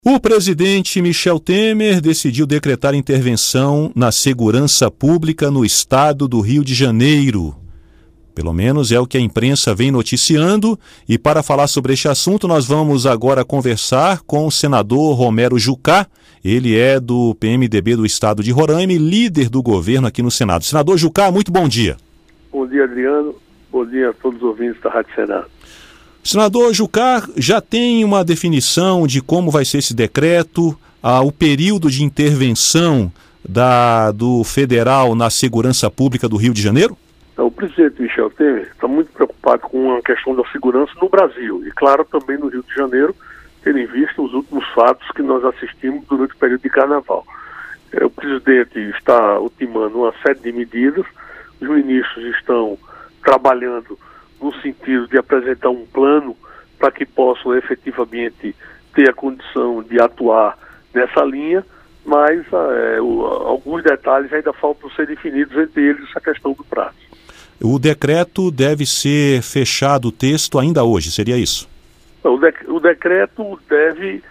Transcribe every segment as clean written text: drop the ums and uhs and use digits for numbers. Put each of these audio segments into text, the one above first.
O presidente Michel Temer decidiu decretar intervenção na segurança pública no estado do Rio de Janeiro. Pelo menos é o que a imprensa vem noticiando, e para falar sobre este assunto nós vamos agora conversar com o senador Romero Jucá. Ele é do PMDB do estado de Roraima e líder do governo aqui no Senado. Senador Jucá, muito bom dia. Bom dia, Adriano. Bom dia a todos os ouvintes da Rádio Senado. Senador Jucá, já tem uma definição de como vai ser esse decreto, o período de intervenção do federal na segurança pública do Rio de Janeiro? O presidente Michel Temer está muito preocupado com a questão da segurança no Brasil e, claro, também no Rio de Janeiro, tendo em vista os últimos fatos que nós assistimos durante o período de carnaval. O presidente está ultimando uma série de medidas, os ministros estão trabalhando no sentido de apresentar um plano para que possam efetivamente ter a condição de atuar nessa linha, mas alguns detalhes ainda faltam ser definidos, entre eles a questão do prazo. O decreto deve ser fechado o texto ainda hoje, seria isso? O decreto deve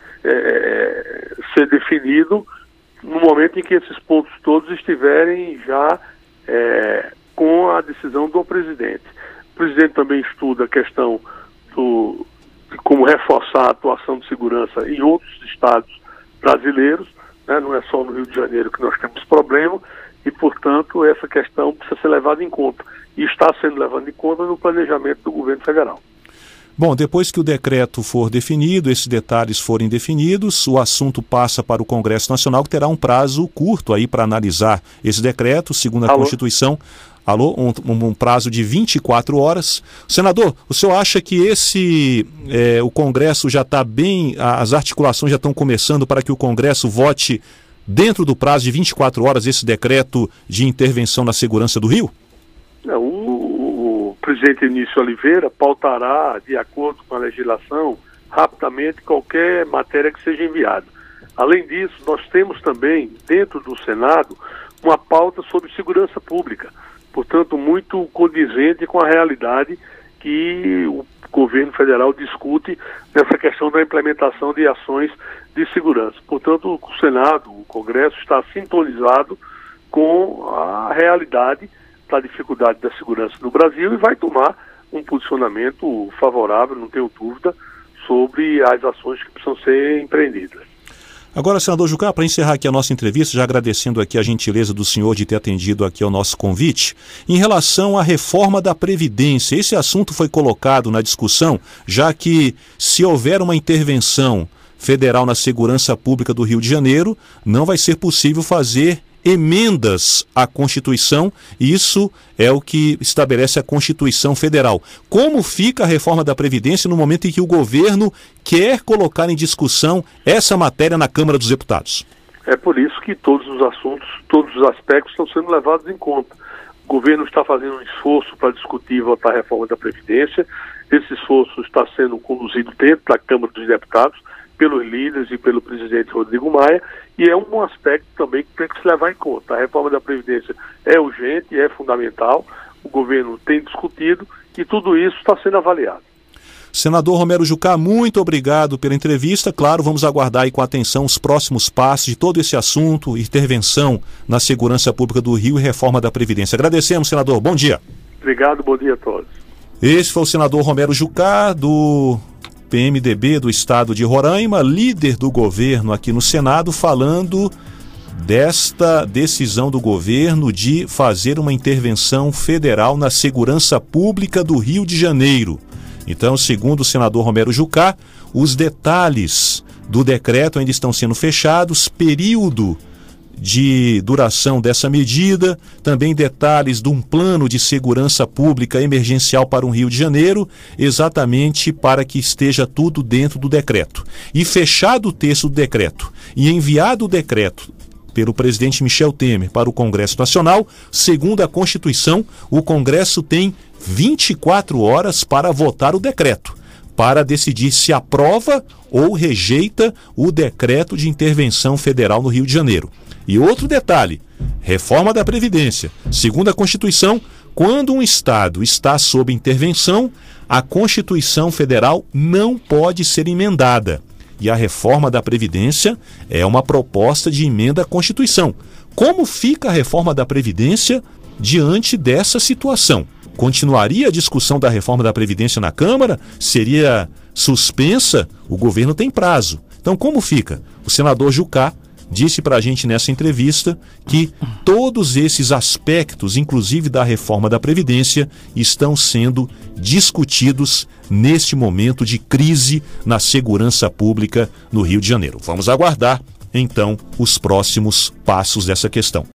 ser definido no momento em que esses pontos todos estiverem já com a decisão do presidente. O presidente também estuda a questão de como reforçar a atuação de segurança em outros estados brasileiros, né? Não é só no Rio de Janeiro que nós temos problema e, portanto, essa questão precisa ser levada em conta e está sendo levada em conta no planejamento do governo federal. Bom, depois que o decreto for definido, esses detalhes forem definidos, o assunto passa para o Congresso Nacional, que terá um prazo curto aí para analisar esse decreto, segundo a Constituição. Um prazo de 24 horas. Senador, o senhor acha que o Congresso já está bem, as articulações já estão começando para que o Congresso vote dentro do prazo de 24 horas esse decreto de intervenção na segurança do Rio? O presidente Eunício Oliveira pautará, de acordo com a legislação, rapidamente qualquer matéria que seja enviada. Além disso, nós temos também, dentro do Senado, uma pauta sobre segurança pública, portanto, muito condizente com a realidade que o governo federal discute nessa questão da implementação de ações de segurança. Portanto, o Senado, o Congresso, está sintonizado com a realidade da dificuldade da segurança no Brasil e vai tomar um posicionamento favorável, não tenho dúvida, sobre as ações que precisam ser empreendidas. Agora, senador Jucá, para encerrar aqui a nossa entrevista, já agradecendo aqui a gentileza do senhor de ter atendido aqui ao nosso convite, em relação à reforma da Previdência, esse assunto foi colocado na discussão, já que se houver uma intervenção federal na segurança pública do Rio de Janeiro, não vai ser possível fazer emendas à Constituição, e isso é o que estabelece a Constituição Federal. Como fica a reforma da Previdência no momento em que o governo quer colocar em discussão essa matéria na Câmara dos Deputados? É por isso que todos os assuntos, todos os aspectos estão sendo levados em conta. O governo está fazendo um esforço para discutir e votar a reforma da Previdência. Esse esforço está sendo conduzido dentro da Câmara dos Deputados, pelos líderes e pelo presidente Rodrigo Maia, e é um aspecto também que tem que se levar em conta. A reforma da Previdência é urgente, é fundamental, o governo tem discutido e tudo isso está sendo avaliado. Senador Romero Jucá, muito obrigado pela entrevista. Claro, vamos aguardar aí com atenção os próximos passos de todo esse assunto, intervenção na segurança pública do Rio e reforma da Previdência. Agradecemos, senador. Bom dia. Obrigado, bom dia a todos. Esse foi o senador Romero Jucá, do PMDB do estado de Roraima, líder do governo aqui no Senado, falando desta decisão do governo de fazer uma intervenção federal na segurança pública do Rio de Janeiro. Então, segundo o senador Romero Jucá, os detalhes do decreto ainda estão sendo fechados, período de duração dessa medida, também detalhes de um plano de segurança pública emergencial para o Rio de Janeiro, exatamente para que esteja tudo dentro do decreto. E fechado o texto do decreto e enviado o decreto pelo presidente Michel Temer para o Congresso Nacional, segundo a Constituição, o Congresso tem 24 horas para votar o decreto, para decidir se aprova ou rejeita o decreto de intervenção federal no Rio de Janeiro. E outro detalhe, reforma da Previdência. Segundo a Constituição, quando um Estado está sob intervenção, a Constituição Federal não pode ser emendada. e a reforma da Previdência é uma proposta de emenda à Constituição. Como fica a reforma da Previdência diante dessa situação? Continuaria a discussão da reforma da Previdência na Câmara? Seria suspensa? O governo tem prazo. Então, como fica? O senador Jucá disse para a gente nessa entrevista que todos esses aspectos, inclusive da reforma da Previdência, estão sendo discutidos neste momento de crise na segurança pública no Rio de Janeiro. Vamos aguardar, então, os próximos passos dessa questão.